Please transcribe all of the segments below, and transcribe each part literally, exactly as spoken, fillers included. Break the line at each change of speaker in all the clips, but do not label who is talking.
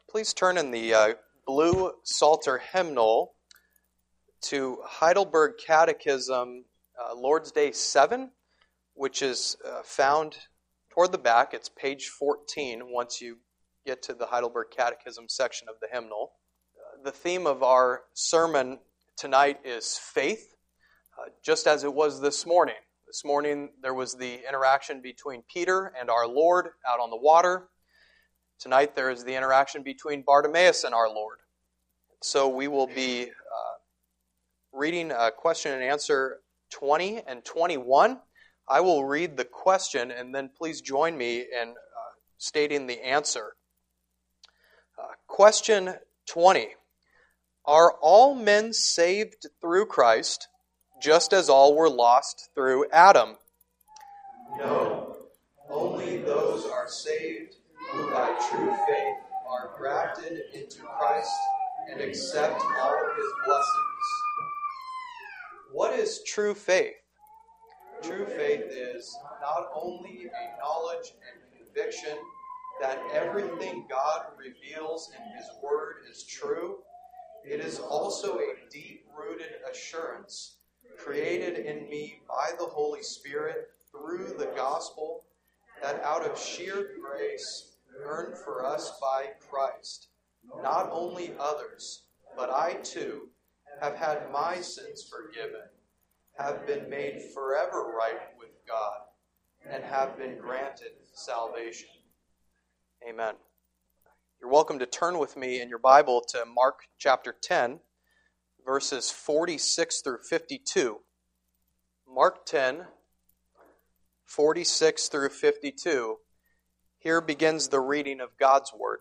Please turn in the uh, blue Psalter hymnal to Heidelberg Catechism, uh, Lord's Day seven, which is uh, found toward the back. It's page fourteen once you get to the Heidelberg Catechism section of the hymnal. Uh, the theme of our sermon tonight is faith, uh, just as it was this morning. This morning there was the interaction between Peter and our Lord out on the water. Tonight there is the interaction between Bartimaeus and our Lord. So we will be uh, reading uh, question and answer twenty and twenty-one. I will read the question and then please join me in uh, stating the answer. Uh, question twenty. Are all men saved through Christ, just as all were lost through Adam?
No. Only those are saved who by true faith are grafted into Christ and accept all of His blessings.
What is true faith?
True faith is not only a knowledge and conviction that everything God reveals in His Word is true, it is also a deep-rooted assurance created in me by the Holy Spirit through the gospel that out of sheer grace earned for us by Christ, not only others, but I too, have had my sins forgiven, have been made forever right with God, and have been granted salvation.
Amen. You're welcome to turn with me in your Bible to Mark chapter ten, verses forty-six through fifty-two. Mark ten, forty-six through fifty-two. Here begins the reading of God's Word.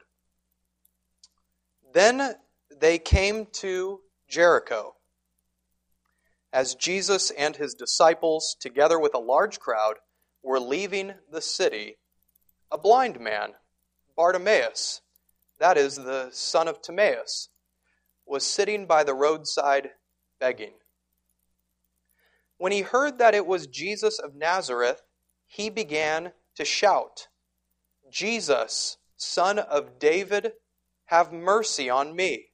Then they came to Jericho. As Jesus and His disciples, together with a large crowd, were leaving the city, a blind man, Bartimaeus, that is, the son of Timaeus, was sitting by the roadside begging. When he heard that it was Jesus of Nazareth, he began to shout, "Jesus, Son of David, have mercy on me."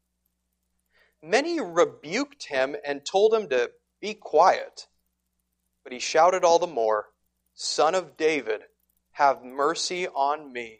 Many rebuked him and told him to be quiet. But he shouted all the more, "Son of David, have mercy on me."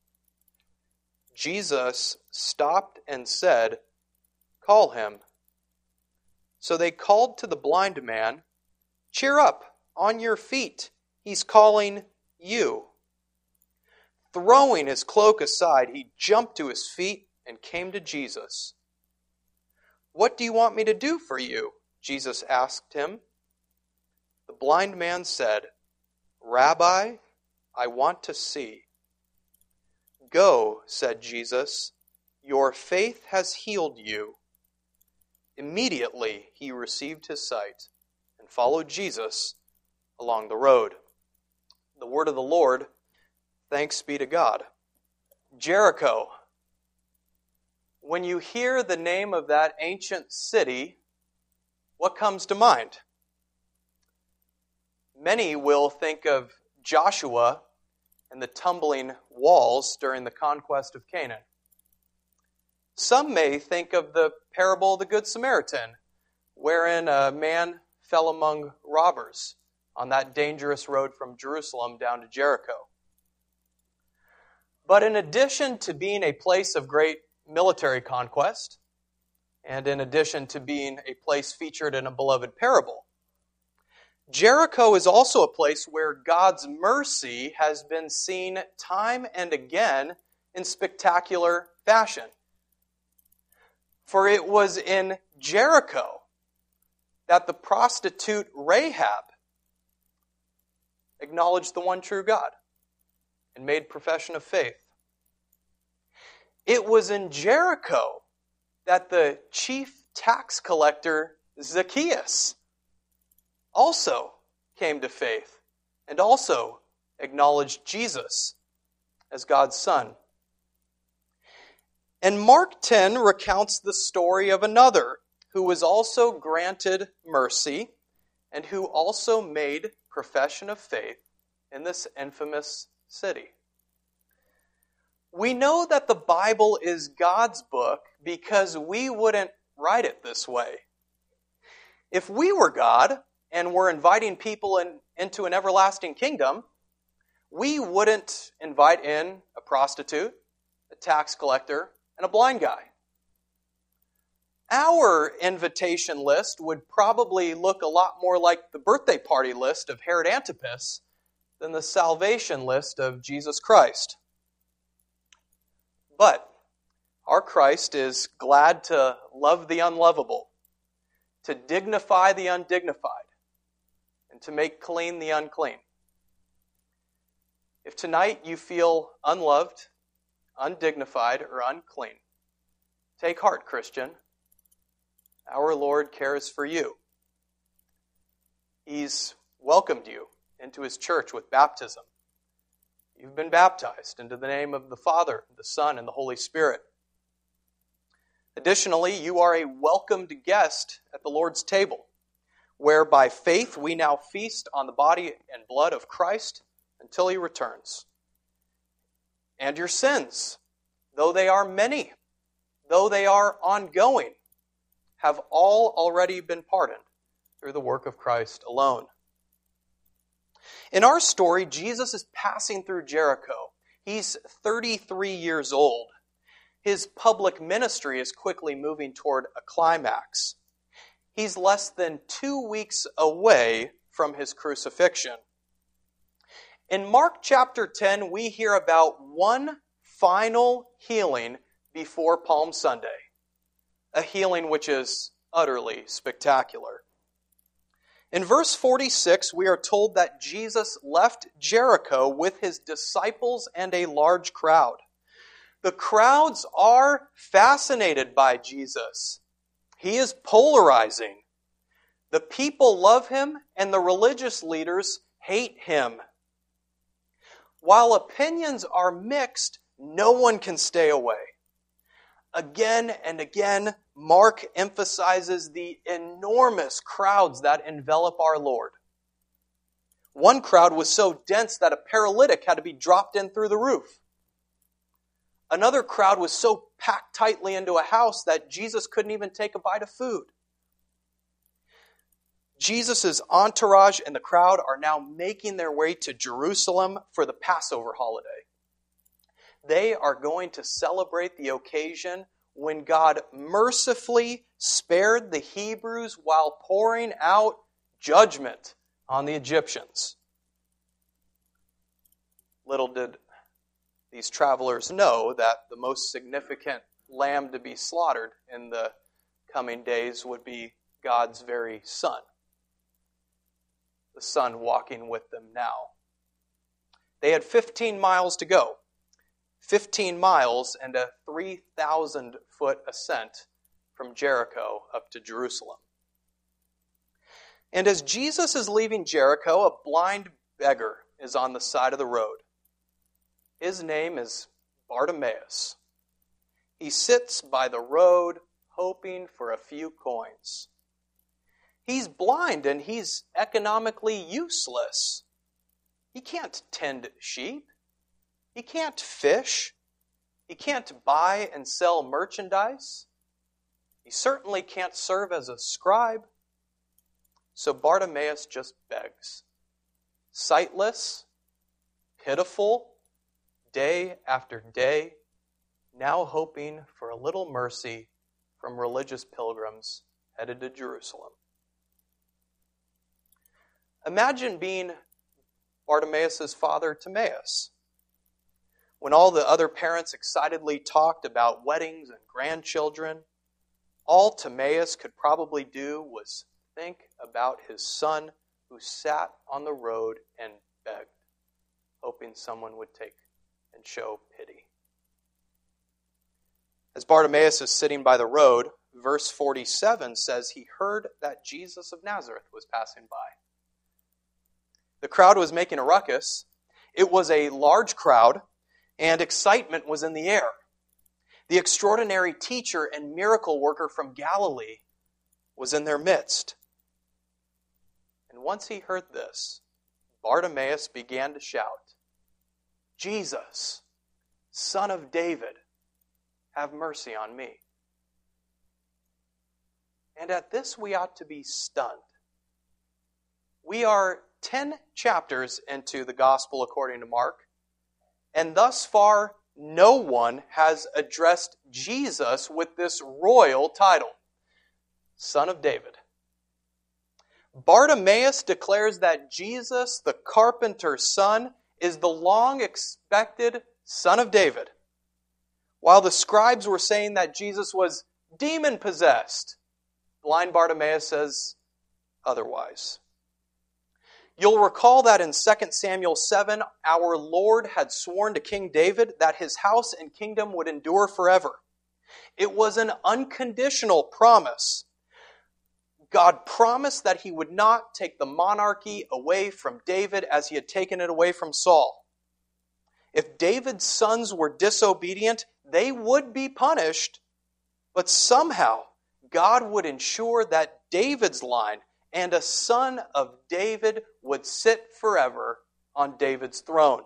Jesus stopped and said, "Call him." So they called to the blind man, "Cheer up, on your feet, he's calling you." Throwing his cloak aside, he jumped to his feet and came to Jesus. "What do you want me to do for you?" Jesus asked him. The blind man said, "Rabbi, I want to see." "Go," said Jesus, "your faith has healed you." Immediately he received his sight and followed Jesus along the road. The word of the Lord. Thanks be to God. Jericho. When you hear the name of that ancient city, what comes to mind? Many will think of Joshua and the tumbling walls during the conquest of Canaan. Some may think of the parable of the Good Samaritan, wherein a man fell among robbers on that dangerous road from Jerusalem down to Jericho. But in addition to being a place of great military conquest, and in addition to being a place featured in a beloved parable, Jericho is also a place where God's mercy has been seen time and again in spectacular fashion. For it was in Jericho that the prostitute Rahab acknowledged the one true God and made profession of faith. It was in Jericho that the chief tax collector Zacchaeus also came to faith and also acknowledged Jesus as God's Son. And Mark ten recounts the story of another who was also granted mercy and who also made profession of faith in this infamous city. We know that the Bible is God's book because we wouldn't write it this way. If we were God and were inviting people in, into an everlasting kingdom, we wouldn't invite in a prostitute, a tax collector, and a blind guy. Our invitation list would probably look a lot more like the birthday party list of Herod Antipas than the salvation list of Jesus Christ. But our Christ is glad to love the unlovable, to dignify the undignified, and to make clean the unclean. If tonight you feel unloved, undignified, or unclean, take heart, Christian. Our Lord cares for you. He's welcomed you into His church with baptism. You've been baptized into the name of the Father, the Son, and the Holy Spirit. Additionally, you are a welcomed guest at the Lord's table, where by faith we now feast on the body and blood of Christ until He returns. And your sins, though they are many, though they are ongoing, have all already been pardoned through the work of Christ alone. In our story, Jesus is passing through Jericho. He's thirty-three years old. His public ministry is quickly moving toward a climax. He's less than two weeks away from his crucifixion. In Mark chapter ten, we hear about one final healing before Palm Sunday, a healing which is utterly spectacular. In verse forty-six, we are told that Jesus left Jericho with his disciples and a large crowd. The crowds are fascinated by Jesus. He is polarizing. The people love him, and the religious leaders hate him. While opinions are mixed, no one can stay away. Again and again, Mark emphasizes the enormous crowds that envelop our Lord. One crowd was so dense that a paralytic had to be dropped in through the roof. Another crowd was so packed tightly into a house that Jesus couldn't even take a bite of food. Jesus' entourage and the crowd are now making their way to Jerusalem for the Passover holiday. They are going to celebrate the occasion when God mercifully spared the Hebrews while pouring out judgment on the Egyptians. Little did these travelers know that the most significant lamb to be slaughtered in the coming days would be God's very Son. The Son walking with them now. They had fifteen miles to go. fifteen miles and a three thousand foot ascent from Jericho up to Jerusalem. And as Jesus is leaving Jericho, a blind beggar is on the side of the road. His name is Bartimaeus. He sits by the road hoping for a few coins. He's blind and he's economically useless. He can't tend sheep. He can't fish. He can't buy and sell merchandise. He certainly can't serve as a scribe. So Bartimaeus just begs. Sightless, pitiful, day after day, now hoping for a little mercy from religious pilgrims headed to Jerusalem. Imagine being Bartimaeus' father, Timaeus. When all the other parents excitedly talked about weddings and grandchildren, all Timaeus could probably do was think about his son who sat on the road and begged, hoping someone would take and show pity. As Bartimaeus is sitting by the road, verse forty-seven says he heard that Jesus of Nazareth was passing by. The crowd was making a ruckus. It was a large crowd, and excitement was in the air. The extraordinary teacher and miracle worker from Galilee was in their midst. And once he heard this, Bartimaeus began to shout, Jesus, Son of David, have mercy on me." And at this we ought to be stunned. We are ten chapters into the Gospel according to Mark, and thus far no one has addressed Jesus with this royal title, Son of David. Bartimaeus declares that Jesus, the carpenter's son, is the long-expected Son of David, while the scribes were saying that Jesus was demon-possessed. Blind Bartimaeus says otherwise. You'll recall that in Second Samuel seven, our Lord had sworn to King David that his house and kingdom would endure forever. It was an unconditional promise. God promised that He would not take the monarchy away from David as He had taken it away from Saul. If David's sons were disobedient, they would be punished, but somehow God would ensure that David's line and a son of David would sit forever on David's throne.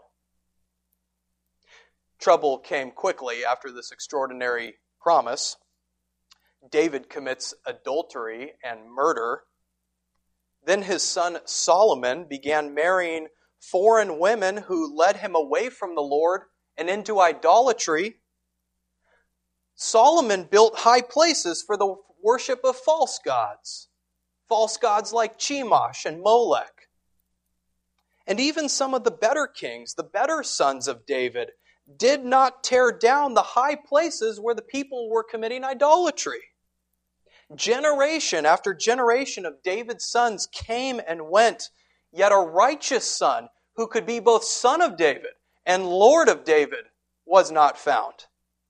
Trouble came quickly after this extraordinary promise. David commits adultery and murder. Then his son Solomon began marrying foreign women who led him away from the Lord and into idolatry. Solomon built high places for the worship of false gods. False gods like Chemosh and Molech. And even some of the better kings, the better sons of David, did not tear down the high places where the people were committing idolatry. Generation after generation of David's sons came and went, yet a righteous son who could be both son of David and Lord of David was not found.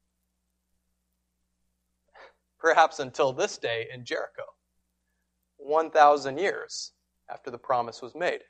Perhaps until this day in Jericho, one thousand years after the promise was made.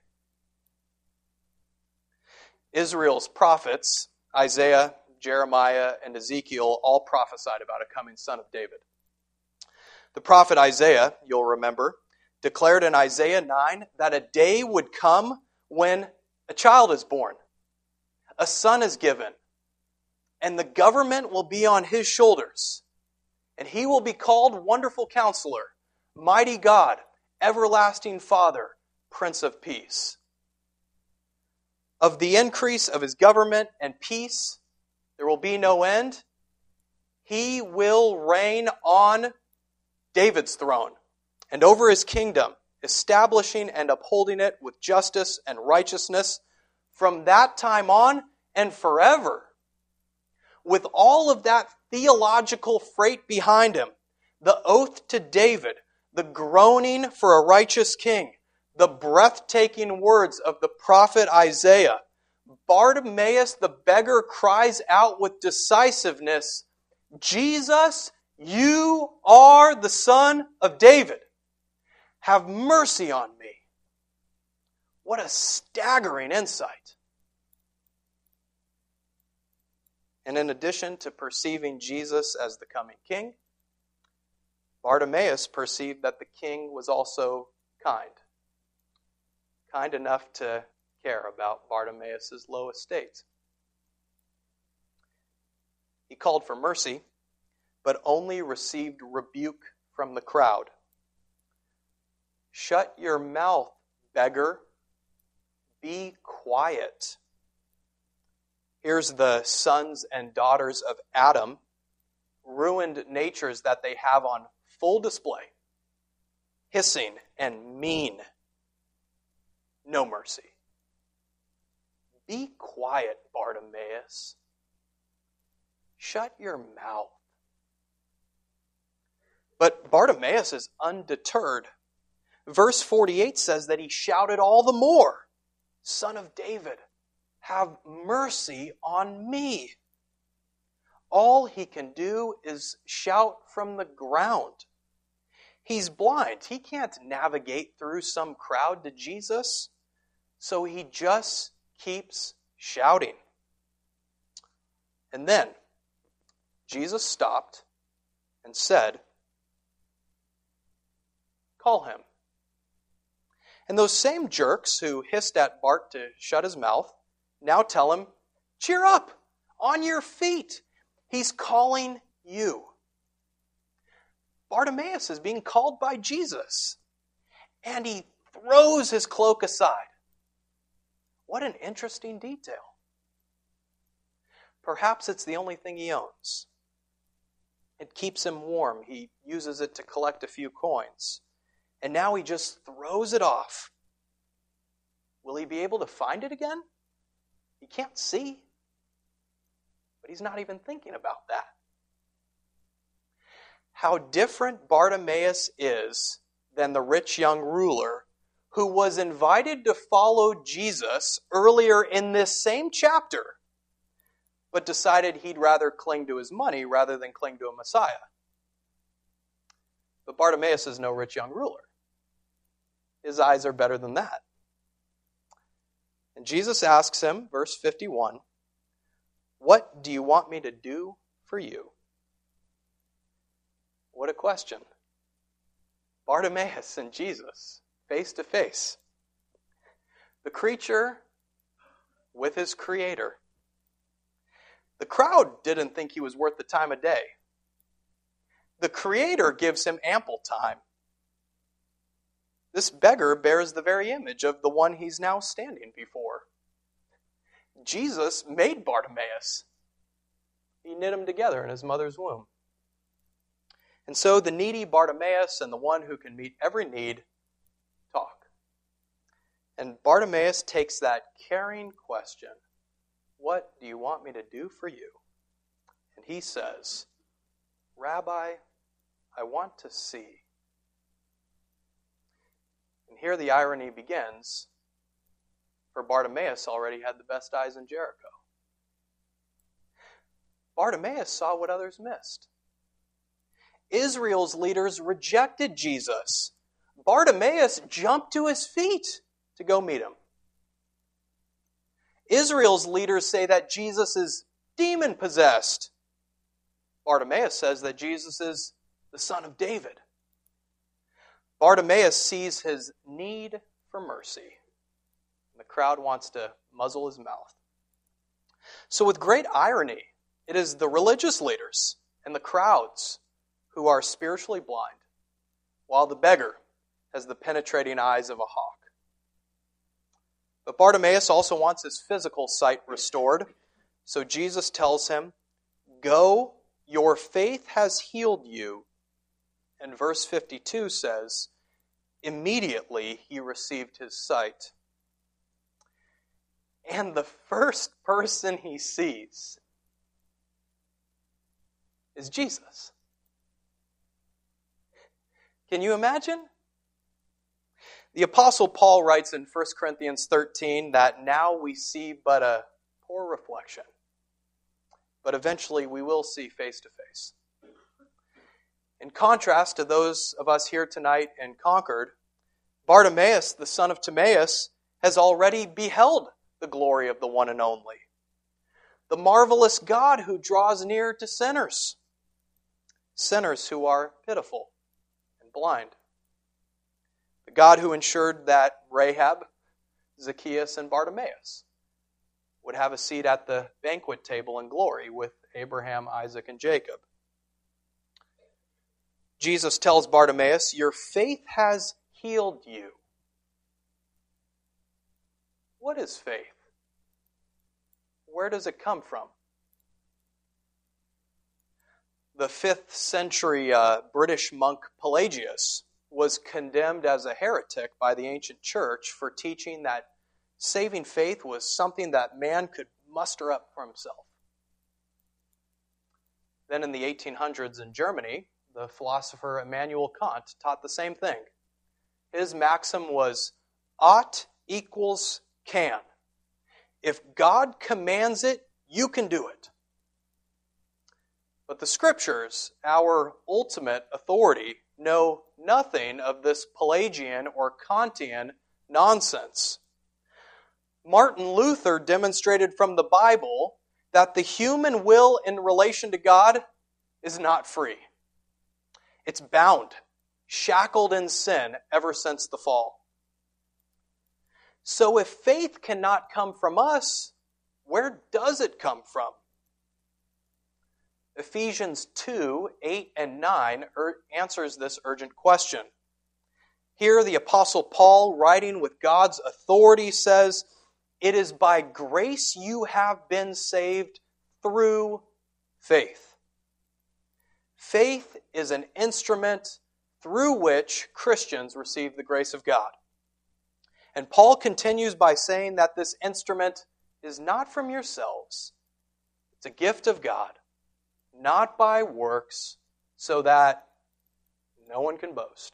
Israel's prophets, Isaiah, Jeremiah, and Ezekiel, all prophesied about a coming son of David. The prophet Isaiah, you'll remember, declared in Isaiah nine that a day would come when a child is born, a son is given, and the government will be on his shoulders. And he will be called Wonderful Counselor, Mighty God, Everlasting Father, Prince of Peace. Of the increase of his government and peace, there will be no end. He will reign on David's throne and over his kingdom, establishing and upholding it with justice and righteousness from that time on and forever. With all of that theological freight behind him, the oath to David, the groaning for a righteous king, the breathtaking words of the prophet Isaiah, Bartimaeus the beggar cries out with decisiveness, "Jesus, you are the Son of David. Have mercy on me." What a staggering insight. And in addition to perceiving Jesus as the coming king, Bartimaeus perceived that the king was also kind. Kind enough to care about Bartimaeus' low estate. He called for mercy, but only received rebuke from the crowd. "Shut your mouth, beggar. Be quiet." Here's the sons and daughters of Adam, ruined natures that they have on full display, hissing and mean. No mercy. "Be quiet, Bartimaeus. Shut your mouth." But Bartimaeus is undeterred. Verse forty-eight says that he shouted all the more, "Son of David, have mercy on me." All he can do is shout from the ground. He's blind. He can't navigate through some crowd to Jesus, so he just keeps shouting. And then Jesus stopped and said, "Call him." And those same jerks who hissed at Bart to shut his mouth now tell him, "Cheer up! on your feet. He's calling you. Bartimaeus is being called by Jesus, and he throws his cloak aside. What an interesting detail. Perhaps it's the only thing he owns. It keeps him warm. He uses it to collect a few coins. And now he just throws it off. Will he be able to find it again? He can't see. But he's not even thinking about that. How different Bartimaeus is than the rich young ruler who was invited to follow Jesus earlier in this same chapter, but decided he'd rather cling to his money rather than cling to a Messiah. But Bartimaeus is no rich young ruler. His eyes are better than that. And Jesus asks him, verse fifty-one, "What do you want me to do for you?" What a question. Bartimaeus and Jesus, face to face. The creature with his Creator. The crowd didn't think he was worth the time of day. The Creator gives him ample time. This beggar bears the very image of the one he's now standing before. Jesus made Bartimaeus. He knit him together in his mother's womb. And so the needy Bartimaeus and the one who can meet every need talk. And Bartimaeus takes that caring question, "What do you want me to do for you?" And he says, "Rabbi, I want to see." And here the irony begins, for Bartimaeus already had the best eyes in Jericho. Bartimaeus saw what others missed. Israel's leaders rejected Jesus. Bartimaeus jumped to his feet to go meet him. Israel's leaders say that Jesus is demon-possessed. Bartimaeus says that Jesus is the Son of David. Bartimaeus sees his need for mercy. The crowd wants to muzzle his mouth. So with great irony, it is the religious leaders and the crowds who are spiritually blind, while the beggar has the penetrating eyes of a hawk. But Bartimaeus also wants his physical sight restored, so Jesus tells him, "Go, your faith has healed you." And verse fifty-two says, immediately he received his sight. And the first person he sees is Jesus. Can you imagine? The Apostle Paul writes in First Corinthians thirteen that now we see but a poor reflection, but eventually we will see face to face. In contrast to those of us here tonight in Concord, Bartimaeus, the son of Timaeus, has already beheld the glory of the one and only, the marvelous God who draws near to sinners, sinners who are pitiful and blind. The God who ensured that Rahab, Zacchaeus, and Bartimaeus would have a seat at the banquet table in glory with Abraham, Isaac, and Jacob. Jesus tells Bartimaeus, "Your faith has healed you." What is faith? Where does it come from? The fifth century uh, British monk Pelagius was condemned as a heretic by the ancient church for teaching that saving faith was something that man could muster up for himself. Then in the eighteen hundreds in Germany, the philosopher Immanuel Kant taught the same thing. His maxim was, ought equals can. If God commands it, you can do it. But the Scriptures, our ultimate authority, know nothing of this Pelagian or Kantian nonsense. Martin Luther demonstrated from the Bible that the human will in relation to God is not free. It's bound, shackled in sin ever since the fall. So if faith cannot come from us, where does it come from? Ephesians two, eight and nine ur- answers this urgent question. Here the Apostle Paul, writing with God's authority, says, "It is by grace you have been saved through faith." Faith is an instrument through which Christians receive the grace of God. And Paul continues by saying that this instrument is not from yourselves. It's a gift of God, not by works, so that no one can boast.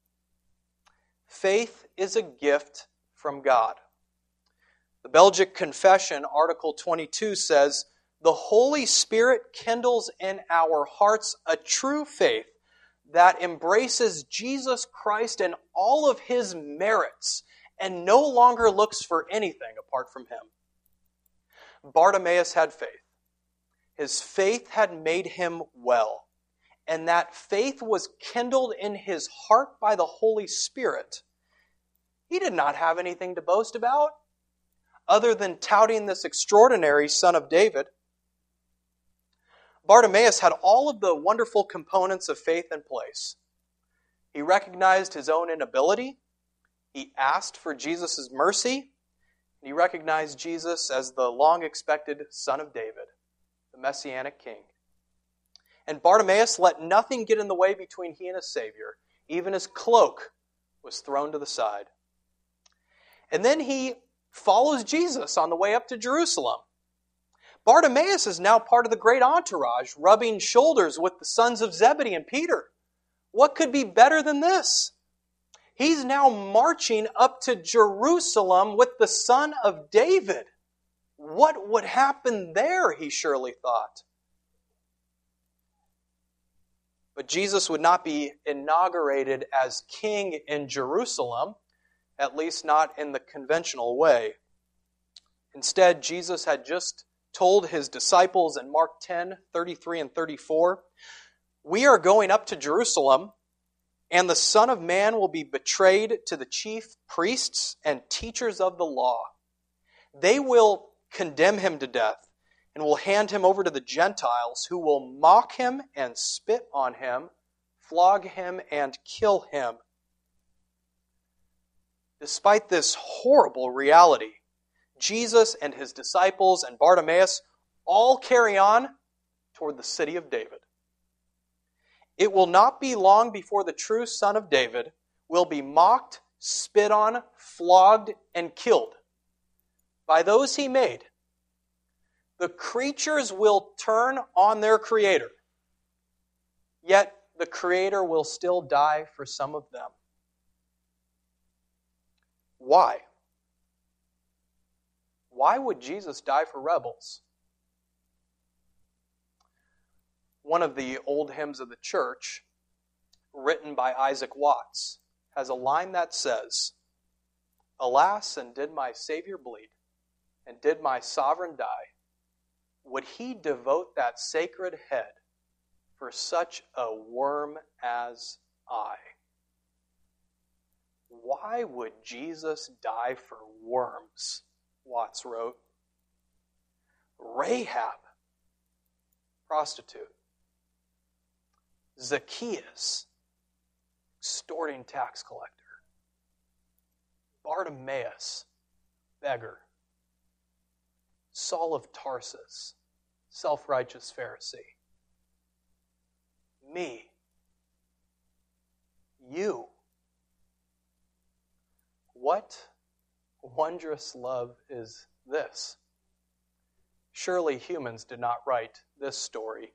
Faith is a gift from God. The Belgic Confession, Article twenty-two, says, "The Holy Spirit kindles in our hearts a true faith that embraces Jesus Christ and all of His merits and no longer looks for anything apart from Him." Bartimaeus had faith. His faith had made him well, and that faith was kindled in his heart by the Holy Spirit. He did not have anything to boast about other than touting this extraordinary Son of David. Bartimaeus had all of the wonderful components of faith in place. He recognized his own inability. He asked for Jesus' mercy. And he recognized Jesus as the long-expected Son of David, the Messianic King. And Bartimaeus let nothing get in the way between he and his Savior. Even his cloak was thrown to the side. And then he follows Jesus on the way up to Jerusalem. Bartimaeus is now part of the great entourage, rubbing shoulders with the sons of Zebedee and Peter. What could be better than this? He's now marching up to Jerusalem with the Son of David. What would happen there, he surely thought. But Jesus would not be inaugurated as king in Jerusalem, at least not in the conventional way. Instead, Jesus had just told his disciples in Mark ten, thirty-three and thirty-four, "We are going up to Jerusalem, and the Son of Man will be betrayed to the chief priests and teachers of the law. They will condemn him to death and will hand him over to the Gentiles, who will mock him and spit on him, flog him and kill him." Despite this horrible reality, Jesus and his disciples and Bartimaeus all carry on toward the city of David. It will not be long before the true Son of David will be mocked, spit on, flogged, and killed by those he made. The creatures will turn on their Creator, yet the Creator will still die for some of them. Why? Why would Jesus die for rebels? One of the old hymns of the church, written by Isaac Watts, has a line that says, "Alas, and did my Savior bleed, and did my sovereign die, would he devote that sacred head for such a worm as I?" Why would Jesus die for worms? Watts wrote. Rahab, prostitute. Zacchaeus, extorting tax collector. Bartimaeus, beggar. Saul of Tarsus, self-righteous Pharisee. Me. You. What wondrous love is this? Surely humans did not write this story.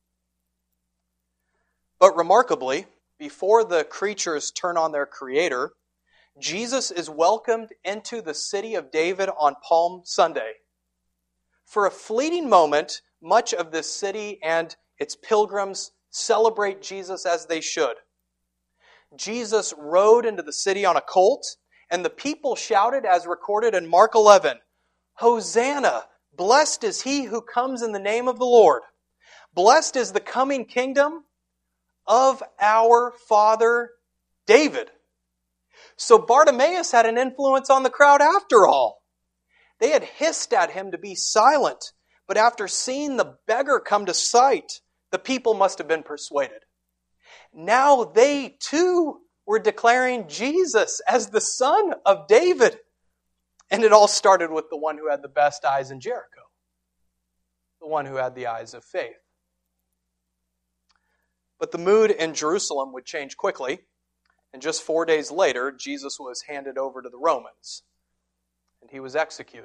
But remarkably, before the creatures turn on their Creator, Jesus is welcomed into the city of David on Palm Sunday. For a fleeting moment, much of this city and its pilgrims celebrate Jesus as they should. Jesus rode into the city on a colt, and the people shouted, as recorded in Mark eleven, "Hosanna! Blessed is he who comes in the name of the Lord. Blessed is the coming kingdom of our father David." So Bartimaeus had an influence on the crowd after all. They had hissed at him to be silent, but after seeing the beggar come to sight, The people must have been persuaded. Now they too were declaring Jesus as the Son of David. And it all started with the one who had the best eyes in Jericho, the one who had the eyes of faith. But the mood in Jerusalem would change quickly, and just four days later, Jesus was handed over to the Romans, and he was executed.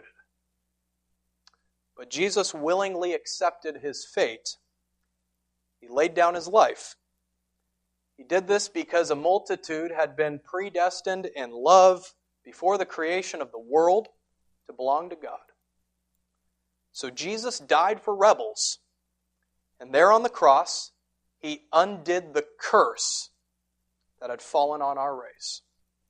But Jesus willingly accepted his fate. He laid down his life. He did this because a multitude had been predestined in love before the creation of the world to belong to God. So Jesus died for rebels, and there on the cross, he undid the curse that had fallen on our race.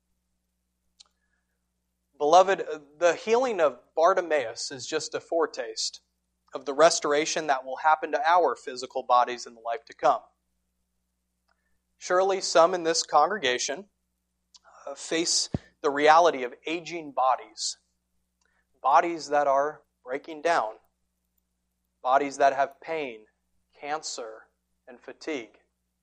Beloved, the healing of Bartimaeus is just a foretaste of the restoration that will happen to our physical bodies in the life to come. Surely some in this congregation uh, face the reality of aging bodies, bodies that are breaking down, bodies that have pain, cancer, and fatigue.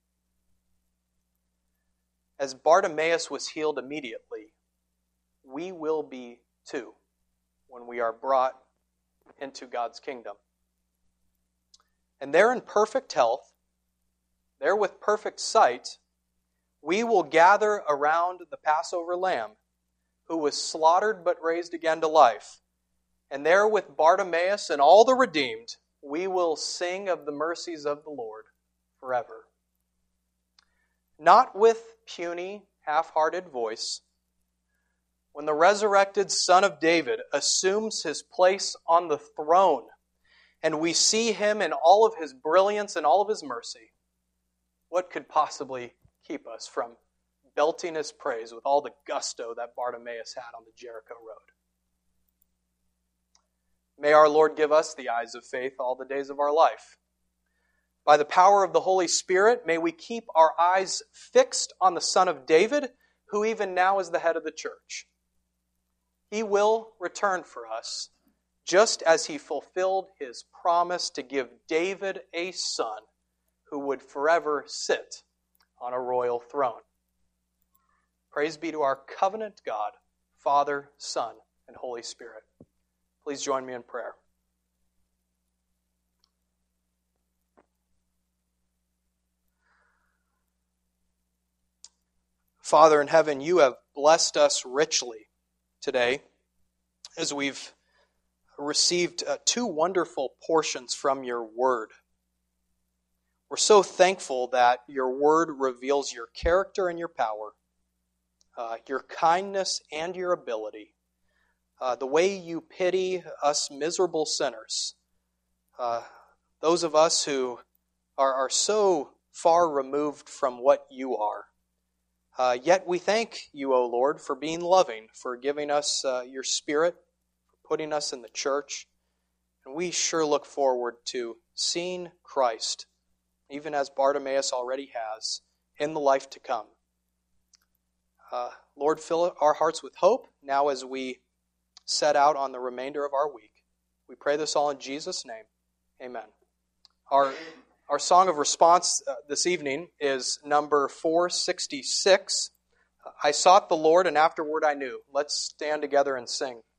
As Bartimaeus was healed immediately, we will be too when we are brought into God's kingdom. And there in perfect health, there with perfect sight, we will gather around the Passover lamb who was slaughtered but raised again to life. And there with Bartimaeus and all the redeemed, we will sing of the mercies of the Lord forever. Not with puny, half-hearted voice. When the resurrected Son of David assumes his place on the throne, and we see him in all of his brilliance and all of his mercy, what could possibly keep us from belting his praise with all the gusto that Bartimaeus had on the Jericho road? May our Lord give us the eyes of faith all the days of our life. By the power of the Holy Spirit, may we keep our eyes fixed on the Son of David, who even now is the head of the church. He will return for us, just as he fulfilled his promise to give David a son who would forever sit on a royal throne. Praise be to our covenant God, Father, Son, and Holy Spirit. Please join me in prayer. Father in heaven, you have blessed us richly today as we've received uh, two wonderful portions from your word. We're so thankful that your word reveals your character and your power, uh, your kindness and your ability, uh, the way you pity us miserable sinners, uh, those of us who are, are so far removed from what you are. Uh, yet we thank you, O Lord, for being loving, for giving us uh, your Spirit, for putting us in the church. And we sure look forward to seeing Christ, even as Bartimaeus already has, in the life to come. Uh, Lord, fill our hearts with hope now as we set out on the remainder of our week. We pray this all in Jesus' name. Amen. Our Our song of response uh, this evening is number four sixty-six. I sought the Lord and afterward I knew. Let's stand together and sing.